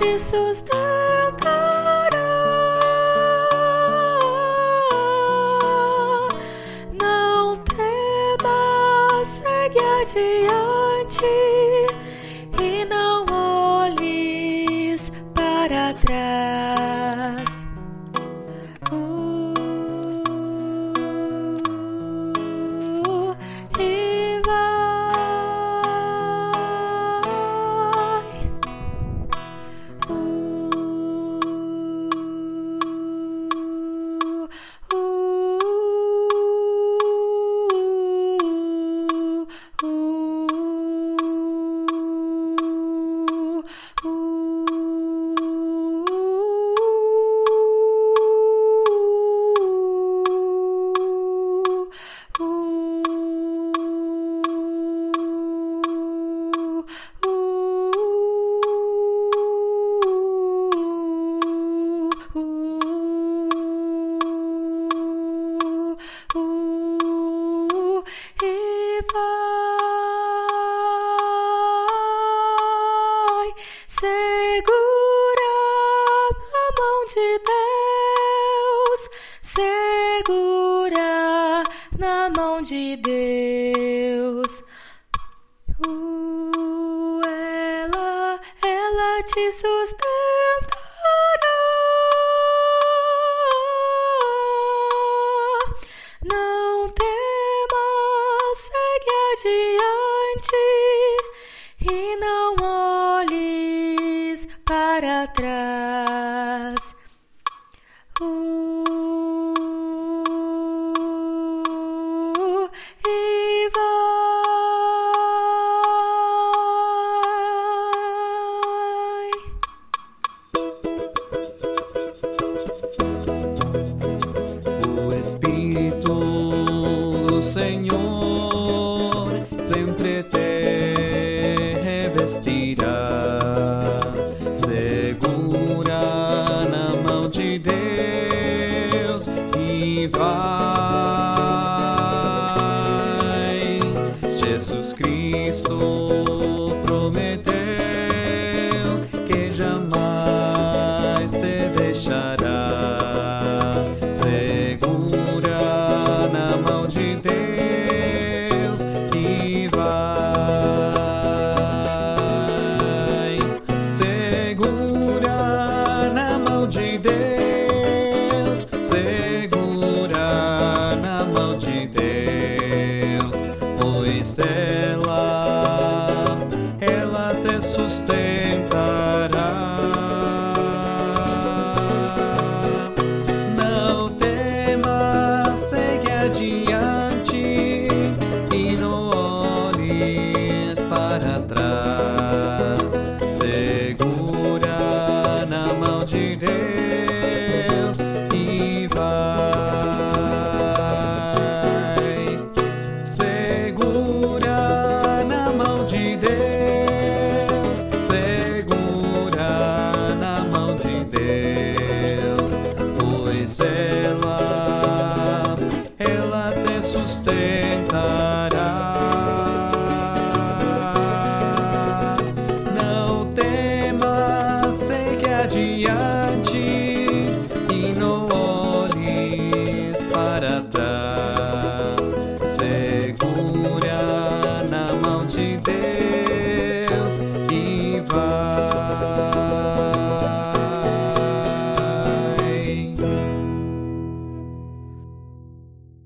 te sustentará. Não temas, segue adiante e não olhes para trás. E vai segura na mão de Deus, segura na mão de Deus. Ela te sustentará. Não temas, segue adiante e não olhes para trás. E vai. O Espírito do Senhor sempre te revestirá, segura na mão de Deus e vai. Jesus Cristo prometeu que jamais te deixará, segura na mão de Deus e vai. Segura na mão de Deus, segura na mão de Deus, pois ela te sustentará. Não temas, segue adiante e não olhes para trás. Segura na mão de Deus e vai. Segura na mão de Deus, segura na mão de Deus, pois ela te sustentará. Não temas, segue adiante e não olhes para trás. Segura na mão de Deus e vai.